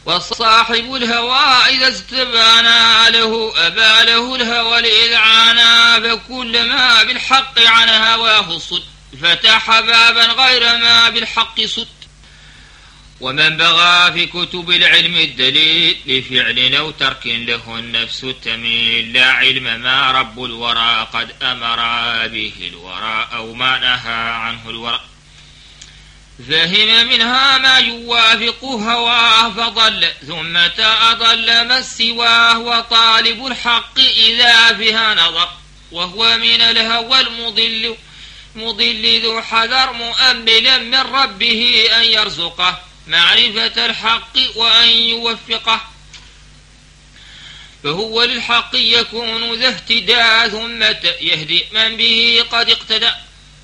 والصاحب الهوى إذا استبانا له أبى له الهوى الإذعانا، فكلما بالحق عن هواه صد فتح بابا غير ما بالحق صد. ومن بغى في كتب العلم الدليل لفعل أو ترك له النفس تميل، لا علم ما رب الورى قد أمر به الورى أو ما نهى عنه الورى، فهم منها ما يوافق هواه فضل ثم أضل ما سواه. وطالب الحق إذا فيها نظر وهو من الهوى المضل ذو حذر، مؤملا من ربه أن يرزقه معرفة الحق وأن يوفقه، فهو للحق يكون ذا اهتداء ثم يهدي من به قد اقتدى.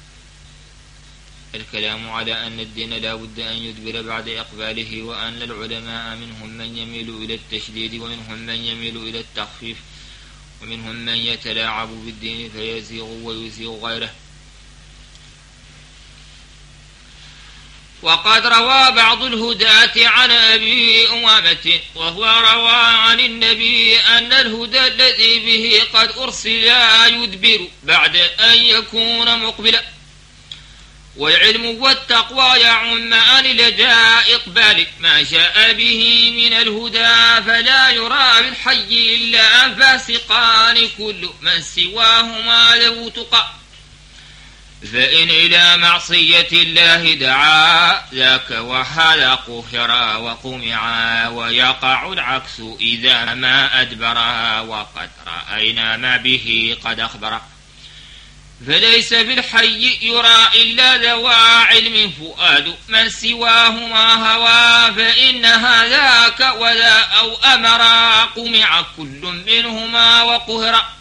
الكلام على أن الدين لا بد أن يدبر بعد إقباله، وأن العلماء منهم من يميل إلى التشديد ومنهم من يميل إلى التخفيف، ومنهم من يتلاعب بالدين فيزيغ ويزيغ غيره. وقد روى بعض الهداة عن أبي أمامة وهو روى عن النبي أن الهدى الذي به قد أرسل يدبر بعد أن يكون مقبلا، والعلم والتقوى يعمان لدى إقبال ما شاء به من الهدى، فلا يرى بالحي إلا فاسقان كل من سواهما له تقى، فإن إلى معصية الله دعا ذاك وهذا قهرا وقمعا، ويقع العكس إذا ما أدبرا، وقد رأينا ما به قد أخبرا. فليس بالحي يرى إلا ذوى علم فؤاد من سواهما هوى، فإن هذاك ولا أو أمرا قمع كل منهما وقهرا.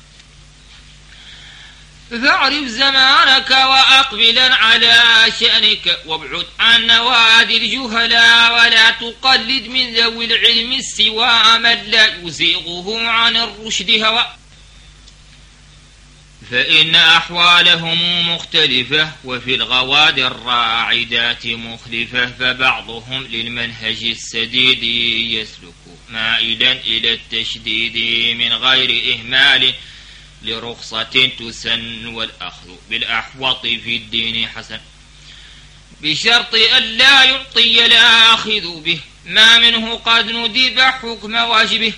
فاعرف زمانك وأقبلا على شأنك، وابعد عن نوادي الجهلا، ولا تقلد من ذوي العلم السوى من لا يزيغه عن الرشد هوى، فإن أحوالهم مختلفة وفي الغواد الراعدات مخلفة، فبعضهم للمنهج السديد يسلك مائلا إلى التشديد من غير إهمال لرخصة تسن، والأخذ بالأحوط في الدين حسن، بشرط أن لا يعطي الآخذ به ما منه قد ندب حكم واجبه.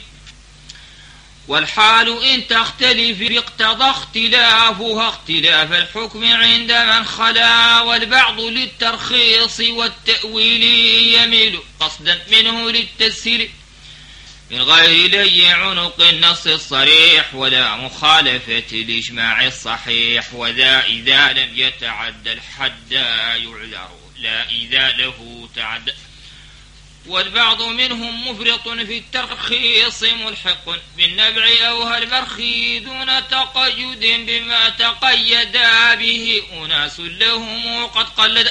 والحال إن تختلف اقتضى اختلافها اختلاف الحكم عند من خلا، والبعض للترخيص والتأويل يميل قصدا منه للتسهيل من غير لي عنق النص الصريح، ولا مخالفة الإجماع الصحيح، وذا إذا لم يتعد الحد يعذر لا إذا له تعد. والبعض منهم مفرط في الترخيص ملحق بالنبع أو المرخي دون تقيد بما تقيد به أناس لهم قد قلد،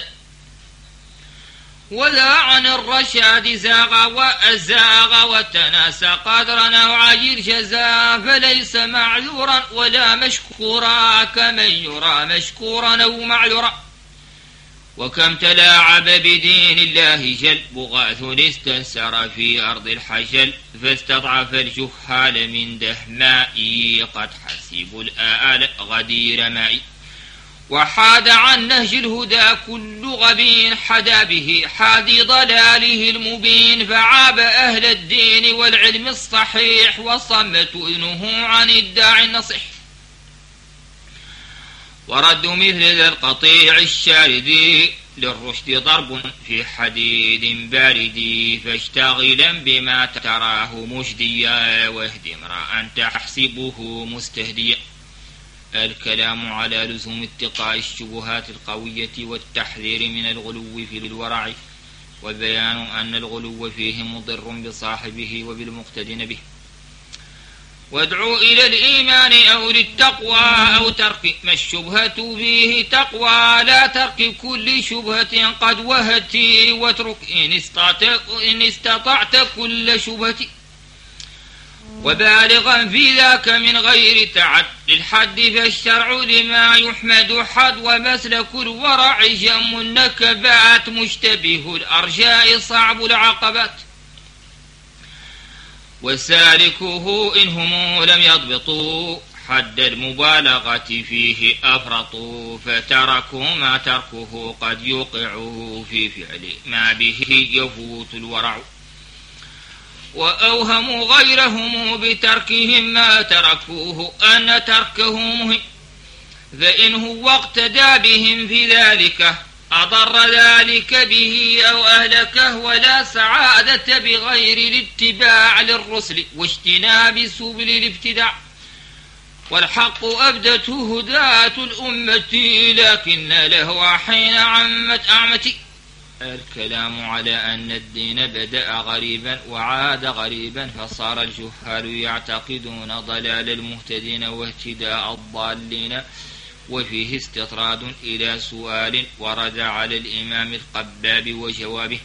ولا عن الرشاد زاغ وأزاغ وتناسى قدرا أو عجل جزاء، فليس معذورا ولا مشكورا كمن يرى مشكورا أو معذورا. وكم تلاعب بدين الله جل بغاث استنسر في أرض الحجل، فاستضعف الجهال من دهمائي قد حسبوا الآل غدير مائي، وحاد عن نهج الهدى كل غبين حدا به حادي ضلاله المبين، فعاب أهل الدين والعلم الصحيح وصمت إذنه عن الداعي النصيح. ورد مثل ذا القطيع الشارد للرشد ضرب في حديد بارد، فاشتغلا بما تراه مجديا واهد امرأ تحسبه مستهديا. الكلام على لزوم اتقاء الشبهات القوية والتحذير من الغلو في الورع، وبيان أن الغلو فيه مضر بصاحبه وبالمقتدين به. وادعو إلى الإيمان أو للتقوى أو ترك ما الشبهة فيه تقوى، لا ترك كل شبهة قد وهت، واترك إن استطعت كل شبهة، وبالغا في ذاك من غير تعد للحد، فالشرع لما يحمد حد، ومسلك الورع جم النكبات مشتبه الأرجاء صعب العقبات. وسالكوه إنهم لم يضبطوا حد المبالغة فيه أفرطوا، فتركوا ما تركه قد يوقعه في فعل ما به يفوت الورع، وأوهموا غيرهم بتركهم ما تركوه أن تركه مهم، فإن هو اقتدى بهم في ذلك أضر ذلك به أو أهلكه، ولا سعادة بغير الاتباع للرسل واجتناب سبل الابتداع، والحق أبدته هداة الأمة لكن له حين عمت أعمتي. الكلام على أن الدين بدأ غريبا وعاد غريبا، فصار الجهال يعتقدون ضلال المهتدين واهتداء الضالين، وفيه استطراد إلى سؤال ورد على الإمام القباب وجوابه.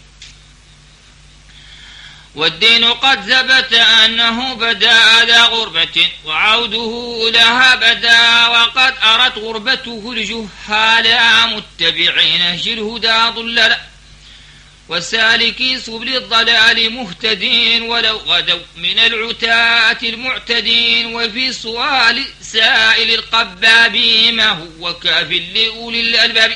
والدين قد ثبت أنه بدأ ذا غربة وعوده لها بدا، وقد أرت غربته الجهال متبعين نهج الهدى ضللا، وسالكي سبل الضلال مهتدين ولو غدوا من العتاة المعتدين. وفي سؤال سائل القباب ما هو كاف لأولي الألباب،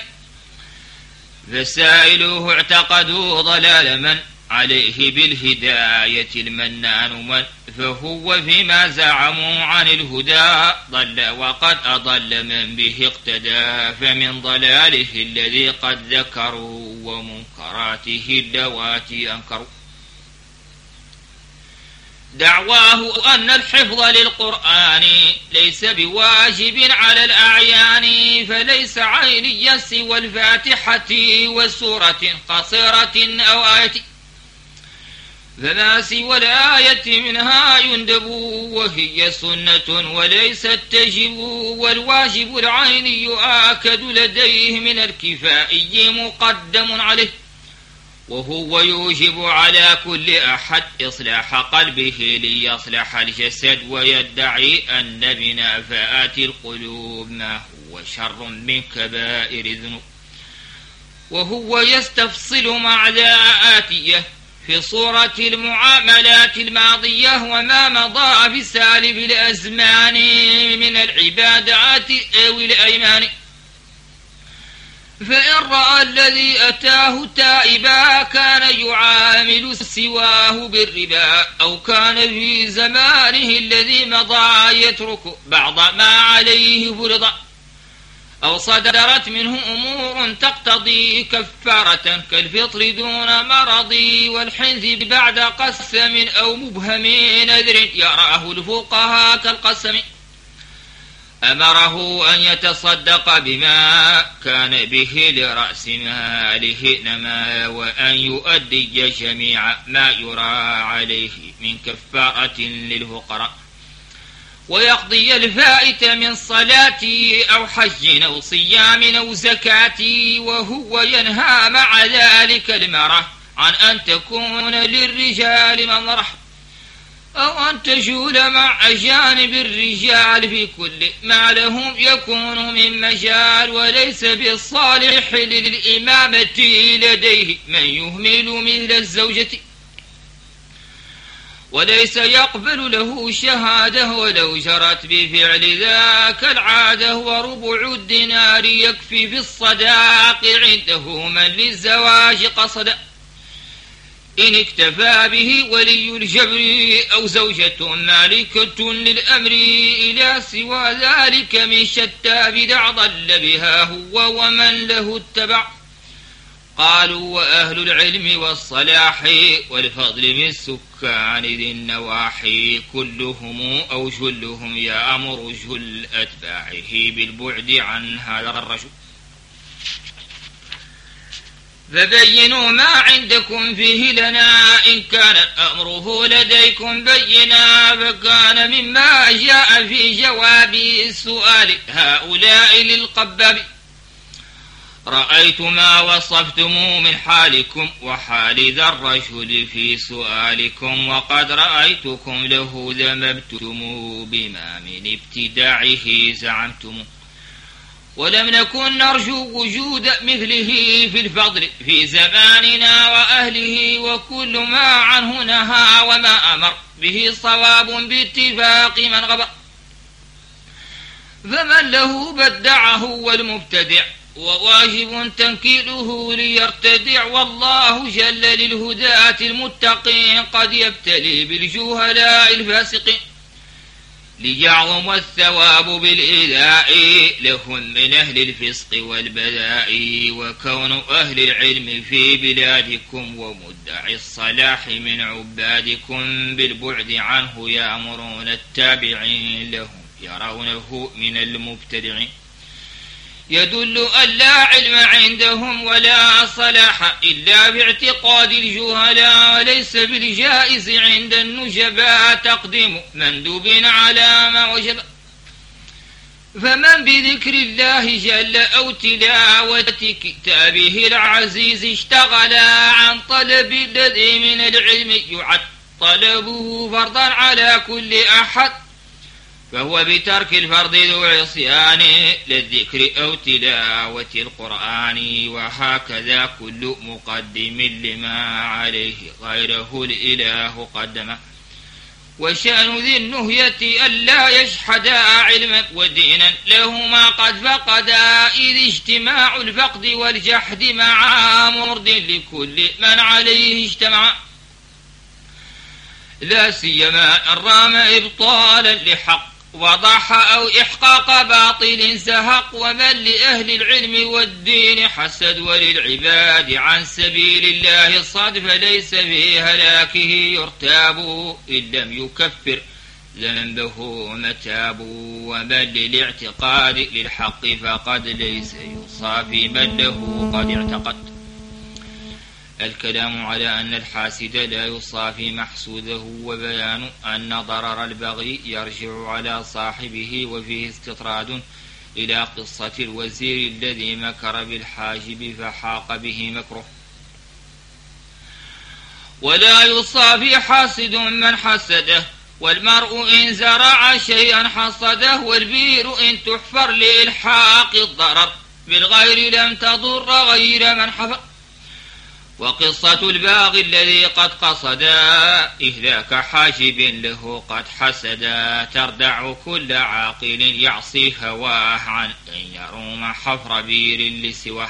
فسائلوه اعتقدوا ضلال من عليه بالهداية المنان من، فهو فيما زعموا عن الهدى ضل، وقد أضل من به اقتدى، فمن ضلاله الذي قد ذكروا ومنكراته اللواتي أنكروا. دعواه أن الحفظ للقرآن ليس بواجب على الأعيان، فليس عينيا سوى الفاتحة والسورة قصيرة أو آية، فما سوى الآية منها يندب وهي سنة وليست تجب، والواجب العيني آكد لديه من الكفائي مقدم عليه، وهو يوجب على كل أحد إصلاح قلبه ليصلح الجسد، ويدعي أن من آفات القلوب ما هو شر من كبائر الذنوب، وهو يستفصل مع ذا آتيه في صورة المعاملات الماضية وما مضى في سالف الأزمان من العبادات أو الأيمان. فإن رأى الذي أتاه تائبا كان يعامل سواه بالربا، أو كان في زمانه الذي مضى يترك بعض ما عليه فرضا، أو صدرت منه أمور تقتضي كفارة كالفطر دون مرض والحنث بعد قسم أو مبهم نذر يراه الفقهاء كالقسم، أمره أن يتصدق بما كان به لرأس ماله نما، وأن يؤدي جميع ما يرى عليه من كفارة للفقراء، ويقضي الفائت من صلاة أو حج أو صيام أو زكاة، وهو ينهى مع ذلك المرأة عن أن تكون للرجال منظرة، أو أن تجول مع أجانب الرجال في كل ما لهم يكون من مجال، وليس بالصالح للإمامة لديه من يهمل مثل الزوجة، وليس يقبل له شهادة ولو جرت بفعل ذاك العادة، وربع الدينار يكفي في الصداق عنده من للزواج قصد، إن اكتفى به ولي الجبر أو زوجة مالكة للأمر، إلى سوى ذلك من شتى بدع ضل بها هو ومن له اتبع. قالوا وأهل العلم والصلاح والفضل من سكان ذي النواحي كلهم أو جلهم يأمر جل أتباعه بالبعد عن هذا الرجل، فبينوا ما عندكم فيه لنا إن كان أمره لديكم بينا، فكان مما جاء في جواب السؤال هؤلاء للقباب: رأيت ما وصفتم من حالكم وحال ذا الرجل في سؤالكم، وقد رأيتكم له ذممتم بما من ابتداعه زعمتم، ولم نكن نرجو وجود مثله في الفضل في زماننا وأهله، وكل ما عنه نهى وما أمر به صواب باتفاق من غبر. فمن له بدعه والمبتدع وواجب تنكيله ليرتدع، والله جل للهداة المتقين قد يبتلي بالجهلاء الفاسقين ليعظم الثواب بالإيذاء لهم من أهل الفسق والبلاء. وكون أهل العلم في بلادكم ومدعي الصلاح من عبادكم بالبعد عنه يأمرون التابعين لهم يرونه من المبتدعين، يدل أن لا علم عندهم ولا صلاح إلا باعتقاد الجهلاء، وليس بالجائز عند النجباء تقديم مندوب على ما وجب. فمن بذكر الله جل أو تلاوة كتابه العزيز اشتغل عن طلب الذي من العلم يعد طلبه فرضا على كل أحد، فهو بترك الفرض ذو عصيان للذكر أو تلاوة القرآن. وهكذا كل مقدم لما عليه غيره الإله قدم. وشأن ذي النهية ألا يجحدا علما ودينا لهما قد فقدا، إذ اجتماع الفقد والجحد مع مرد لكل من عليه اجتمع، لا سيما إن رام إبطالا لحق وضح أو إحقاق باطل زهق. ومن لأهل العلم والدين حسد وللعباد عن سبيل الله صد، فليس في هلاكه يرتاب إن لم يكفر ذنبه متاب. ومن للاعتقاد للحق فقد ليس يصافي من له قد اعتقد. الكلام على أن الحاسد لا يصافي محسوده، وبيان أن ضرر البغي يرجع على صاحبه، وفيه استطراد إلى قصة الوزير الذي مكر بالحاجب فحاق به مكره. ولا يصافي حاسد من حسده، والمرء إن زرع شيئا حصده، والبير إن تحفر لإلحاق الضرر بالغير لم تضر غير من حفر. وقصة الباغي الذي قد قصدا إهلاك حاجب له قد حسدا، تردع كل عاقل يعصي هواه عن أن يروم حفر بير لسواه.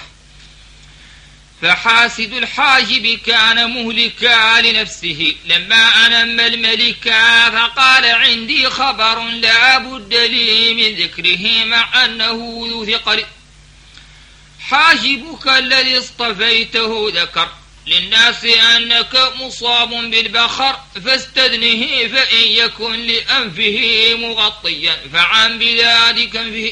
فحاسد الحاجب كان مهلكا لنفسه لما أنم الملكا، فقال عندي خبر لا بد لي من ذكره مع أنه ذو ثقل. حاجبك الذي اصطفيته ذكر للناس أنك مصاب بالبخر، فاستدنه فإن يكن لأنفه مغطيا فعن بلادك أنفه.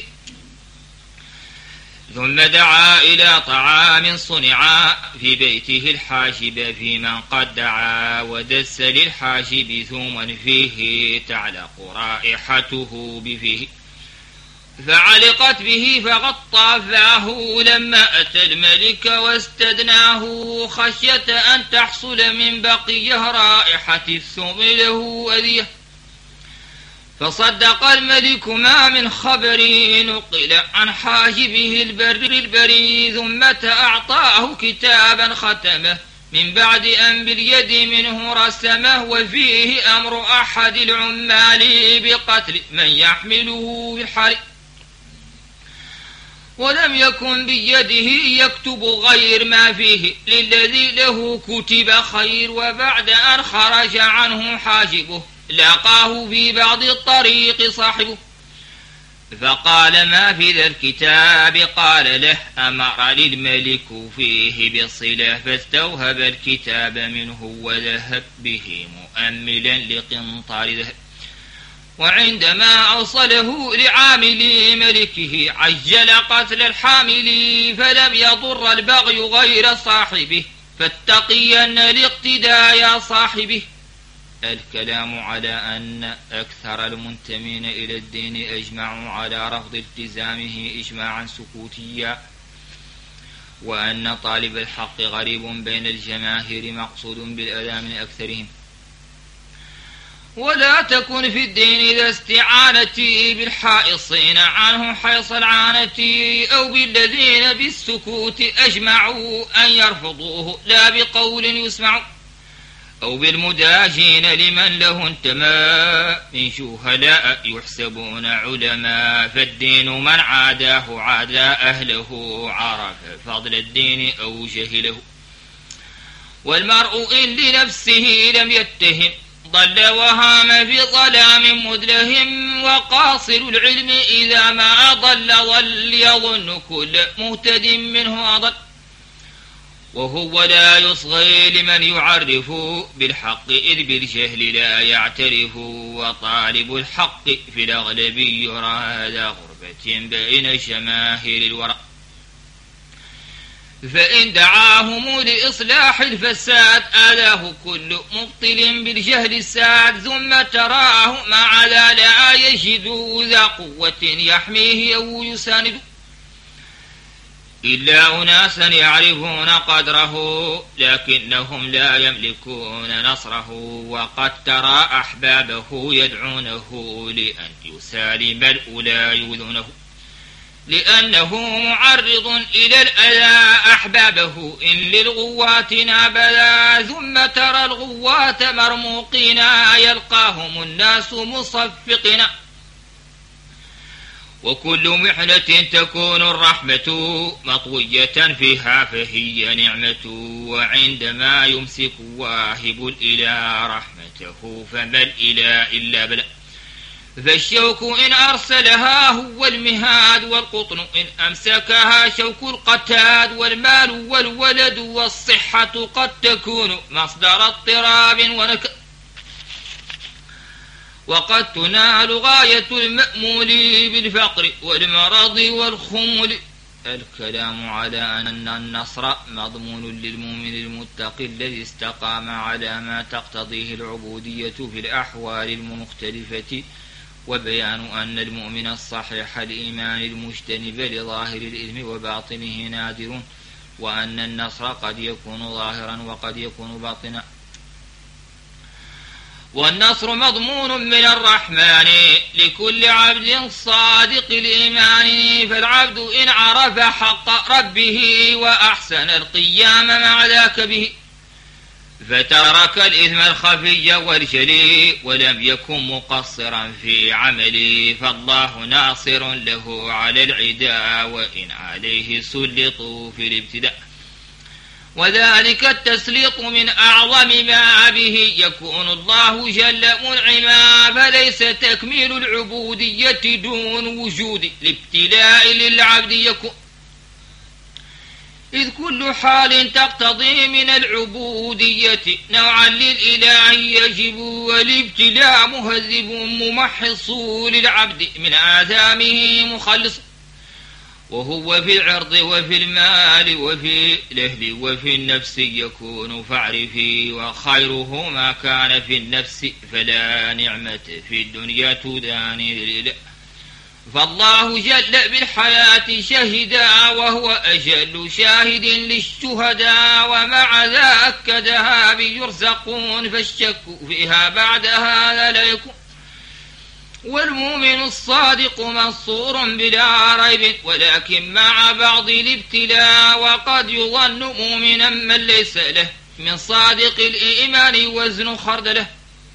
ثم دعا إلى طعام صنع في بيته الحاجب في من قد دعا، ودس للحاجب ثوما فيه تعلق رائحته بفيه، فعلقت به فغطى فاه لما أتى الملك واستدناه، خشية أن تحصل من بقيه رائحة الثوم له أذية. فصدق الملك ما من خبر نقل عن حاجبه البري، ثم أعطاه كتابا ختمه من بعد أن باليد منه رسمه، وفيه أمر أحد العمال بقتل من يحمله في الحرب، ولم يكن بيده يكتب غير ما فيه للذي له كتب خير. وبعد أن خرج عنه حاجبه لقاه في بعض الطريق صاحبه، فقال ما في ذا الكتاب؟ قال له أمر للملك فيه بصلة، فاستوهب الكتاب منه وذهب به مؤملا لقنطار ذهب. وعندما أوصله لعامل ملكه عجل قتل الحامل، فلم يضر البغي غير صاحبه، فاتقين الاقتداء يا صاحبه. الكلام على أن أكثر المنتمين إلى الدين أجمعوا على رفض التزامه إجماعا سكوتيا، وأن طالب الحق غريب بين الجماهير مقصود بالأذى من أكثرهم. ولا تكن في الدين ذا استعانتي بالحائصين عنه حيص العانة أو بالذين بالسكوت أجمعوا أن يرفضوه لا بقول يسمع أو بالمداجين لمن له انتمى من شهداء يحسبون علماء فالدين من عاداه عادى أهله عرف فضل الدين أو جهله والمرء إن لنفسه لم يتهم ضل وهام في ظلام مدلهم وقاصر العلم إذا ما ضل يظن كل مهتد منه أضل وهو لا يصغي لمن يعرف بالحق إذ بالجهل لا يعترف وطالب الحق في الأغلب يرى ذا غربة بين شماهير الورى فإن دعاهم لإصلاح الفساد آلاه كل مبطل بالجهل الساد ثم تراه مع ذا لا يجد ذا قوة يحميه أو يساند إلا أناسا يعرفون قدره لكنهم لا يملكون نصره وقد ترى أحبابه يدعونه لأن يسالم الأولى يؤذونه لأنه معرض إلى الأذى أحبابه إن للغوات نابلا ثم ترى الغوات مرموقين يلقاهم الناس مصفقين وكل محنة تكون الرحمة مطوية فيها فهي نعمة وعندما يمسك واهب الإله رحمته فما الإله إلا بلا فالشوك إن أرسلها هو المهاد والقطن إن أمسكها شوك القتاد والمال والولد والصحة قد تكون مصدر اضطراب ونكد وقد تنال غاية المأمول بالفقر والمرض والخمول الكلام على أن النصر مضمون للمؤمن المتقي الذي استقام على ما تقتضيه العبودية في الأحوال المختلفة وبيان أن المؤمن الصحيح الإيمان المجتنب لظاهر الإثم وباطنه نادر وأن النصر قد يكون ظاهرا وقد يكون باطنا والنصر مضمون من الرحمن لكل عبد صادق الإيمان فالعبد إن عرف حق ربه وأحسن القيام مع ذاك به فترك الإثم الخفي والجلي ولم يكن مقصرا في عمله فالله ناصر له على العداء وإن عليه سلطوا في الابتداء وذلك التسليط من أعظم ما به يكون الله جل منعما فليس تكميل العبودية دون وجود الابتلاء للعبد يكون إذ كل حال تقتضي من العبودية نوعا للإله يجب والابتلاء مهذب ممحص للعبد من آثامه مخلص وهو في العرض وفي المال وفي الأهل وفي النفس يكون فاعرفي وخيره ما كان في النفس فلا نعمة في الدنيا تداني للإله فالله جل بالحياة شهدا وهو أجل شاهد للشهداء ومع ذا أكدها بيرزقون فالشك فيها بعد هذا لا يكون والمؤمن الصادق منصور بلا ريب ولكن مع بعض الابتلاء وقد يظن مؤمنا من ليس له من صادق الإيمان وزن خردله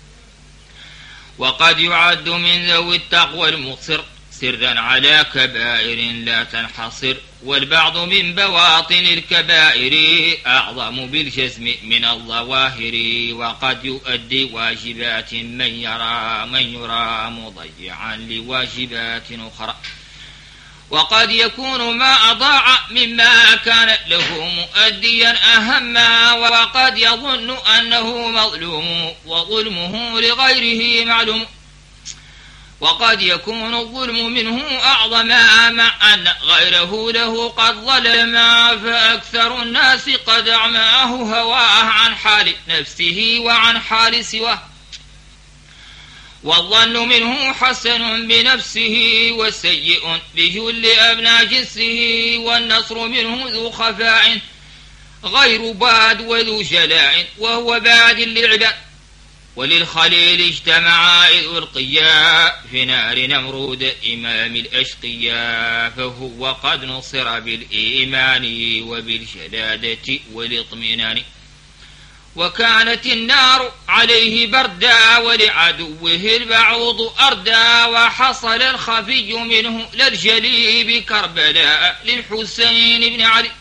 وقد يعد من ذوي التقوى المقصر سرا على كبائر لا تنحصر والبعض من بواطن الكبائر أعظم بالجزم من الظواهر وقد يؤدي واجبات من يرى مضيعا لواجبات أخرى وقد يكون ما أضاع مما كان له مؤديا أهما وقد يظن أنه مظلوم وظلمه لغيره معلوم وقد يكون الظلم منه أعظم مع أن غيره له قد ظلم فأكثر الناس قد أعماه هواه عن حال نفسه وعن حال سواه والظن منه حسن بنفسه والسيء بجل أبناء جنسه والنصر منه ذو خفاء غير باد وذو جلاء وهو باد للعباد وللخليل اجتمعا إذ ألقيا في نار نمرود إمام الأشقياء، فهو قد نصر بالإيمان وبالشدادة والاطمئنان. وكانت النار عليه بردا ولعدوه البعوض أردا، وحصل الخفي منه للجلي بكربلاء للحسين بن علي.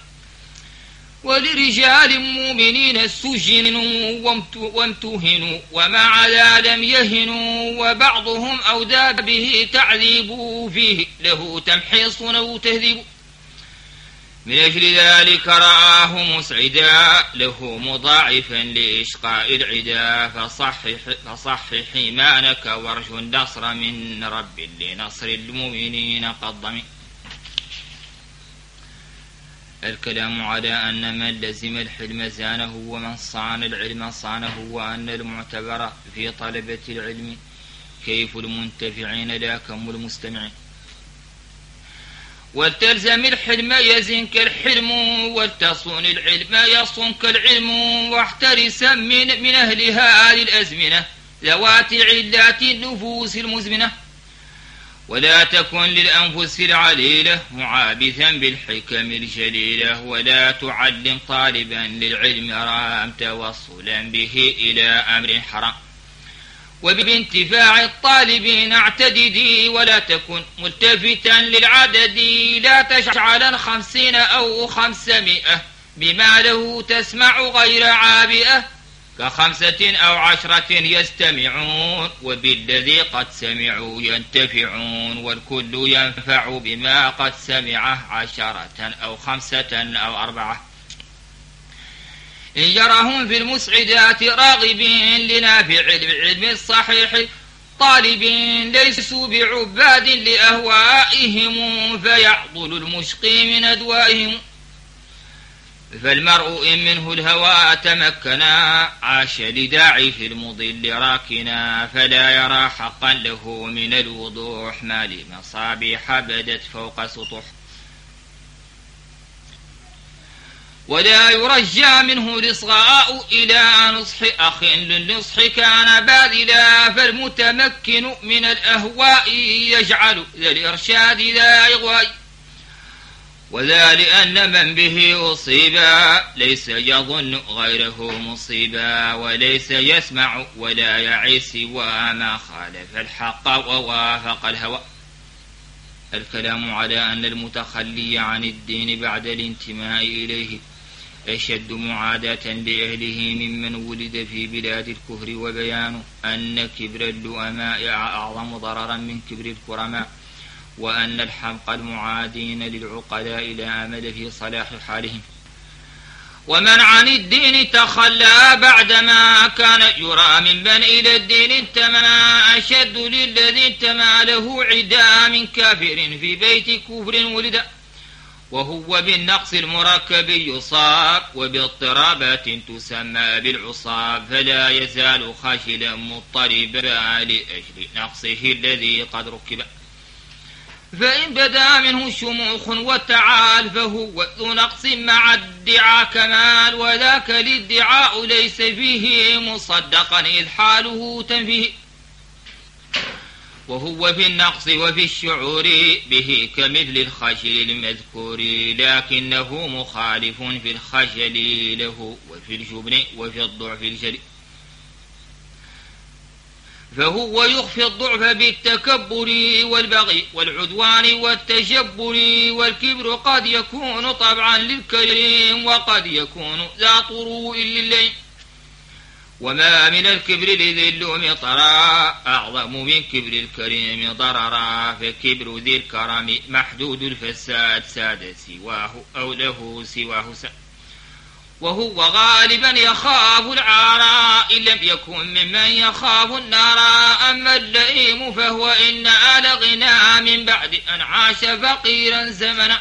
ولرجال مؤمنين سجنوا وامتهنوا ومع ذا لم يهنوا، وبعضهم أودى به تعذيب فيه له تمحيص أو تهذيب. من أجل ذلك رآه مسعدا له مضاعفا لإشقاء العدا، فصحح إيمانك وارجو النصر من رب لنصر المؤمنين قد ضمن. الكلام على أن من لزم الحلم زانه ومن صان العلم صانه، وأن المعتبر في طلبة العلم كيف المنتفعين لا كم المستمعين. ولتلزم الحلم يزنك الحلم، ولتصون العلم يصونك العلم، واحترسا من أهل هذه الأزمنة ذوات علات النفوس المزمنة. ولا تكن للأنفس العليلة معابثا بالحكم الجليلة، ولا تعلم طالبا للعلم رام توصلا به إلى أمر حرام. وبانتفاع الطالبين اعتددي، ولا تكن ملتفتا للعدد، لا تشعلا 50 أو 500 بما له تسمع غير عابئة، ك5 أو 10 يستمعون وبالذي قد سمعوا ينتفعون، والكل ينفع بما قد سمعه 10 أو 5 أو 4. إن يرهم في المسعدات راغبين لنافع العلم الصحيح طالبين، ليسوا بعباد لأهوائهم فيعضل المشقي من أدوائهم. فالمرء إن منه الهوى تمكنا عاش لداعي في المضل راكنا، فلا يرى حقا له من الوضوح ما لمصابيح بدت فوق سطح. ولا يرجى منه الإصغاء إلى نصح أخ للنصح كان باذلا، فالمتمكن من الأهواء يجعل ذا الإرشاد ذا إغواء. وذا لأن من به أصيبا ليس يظن غيره مصيبا، وليس يسمع ولا يعي سوى ما خالف الحق ووافق الهوى. الكلام على أن المتخلي عن الدين بعد الانتماء إليه أشد معاداة لأهله ممن ولد في بلاد الكفر، وبيان أن كبر اللؤماء أعظم ضررا من كبر الكرماء، وأن الحمق المعادين للعقلاء لا أمل في صلاح حالهم. ومن عن الدين تخلى بعدما كان يرى ممن إلى الدين انتمى، أشد للذي انتمى له عدا من كافر في بيت كفر ولد. وهو بالنقص المركب يصاب وباضطرابات تسمى بالعصاب، فلا يزال خاشلا مضطربا لأجل نقصه الذي قد ركب. فإن بدا منه شموخ وتعال فهو ذو نقص مع ادعاء كمال، وذاك الادعاء ليس فيه مصدقا إذ حاله تنفيه. وهو في النقص وفي الشعور به كمثل الخجل المذكور، لكنه مخالف في الخجل له وفي الجبن وفي الضعف الجلي. فهو يخفي الضعف بالتكبر والبغي والعدوان والتجبر، والكبر قد يكون طبعا للكريم وقد يكون ذا طروء للين. وما من الكبر لذي اللوم طرا أعظم من كبر الكريم ضررا، فكبر ذي الكرم محدود الفساد ساد سواه أو له سواه ساد. وهو غالبا يخاف العار إن لم يكن ممن يخاف النار. أما اللئيم فهو إن آل غنى من بعد أن عاش فقيرا زمنا،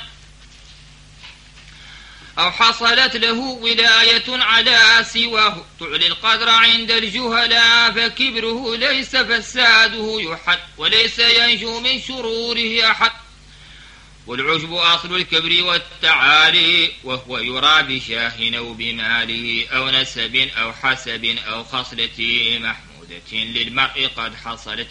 أو حصلت له ولاية على سواه تعلي القدر عند الجهلاء، فكبره ليس فساده يحد وليس ينجو من شروره أحد. والعجب أصل الكبر والتعالي، وهو يرى بشاه أو بماله أو نسب أو حسب أو خصلة محمودة للمرء قد حصلت.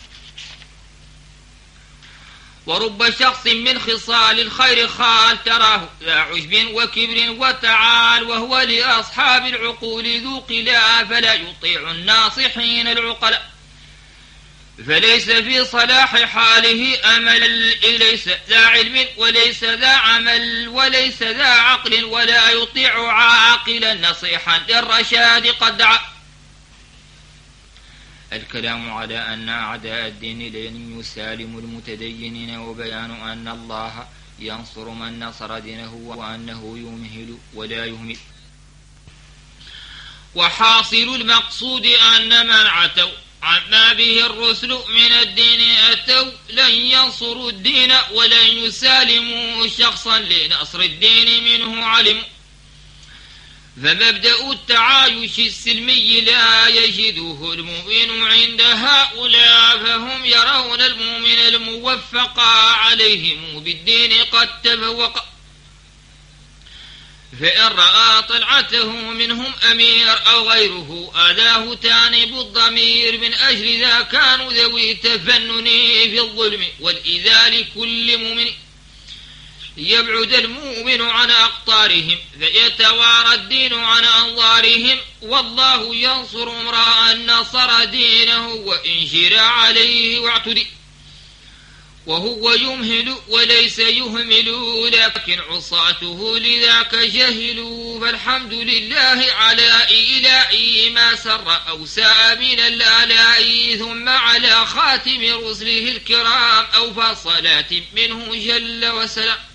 ورب شخص من خصال الخير خال تراه ذا عجب وكبر وتعال، وهو لأصحاب العقول ذو قلا، فلا يطيع الناصحين العقلاء، فليس في صلاح حاله أمل، ليس ذا علم وليس ذا عمل، وليس ذا عقل ولا يطيع عاقلا نصيحا للرشاد قد دعا. الكلام على أن أعداء الدين لن يسالم المتدينين، وبيان أن الله ينصر من نصر دينه، وأنه يمهل ولا يهمل. وحاصل المقصود أن من عتوا عما به الرسل من الدين أتوا لن ينصروا الدين ولن يسالموا شخصا لنصر الدين منه علموا. فمبدأ التعايش السلمي لا يجده المؤمن عند هؤلاء، فهم يرون المؤمن الموفق عليهم بالدين قد تفوق، فإن رأى طلعته منهم أمير أو غيره أذاه تانب الضمير، من أجل ذا كانوا ذوي تفنن في الظلم والإذى لكل مؤمن، يبعد المؤمن عن أقطارهم فيتوارى الدين عن أنظارهم، والله ينصر امرأ نصر دينه وإن جرى عليه واعتدي، وهو يمهل وليس يهمل، لكن عصاته لذاك جهلوا. فالحمد لله على إيلاء ما سر أو ساء من الآلاء، ثم على خاتم رسله الكرام أوفى صلاة منه جل وسلام.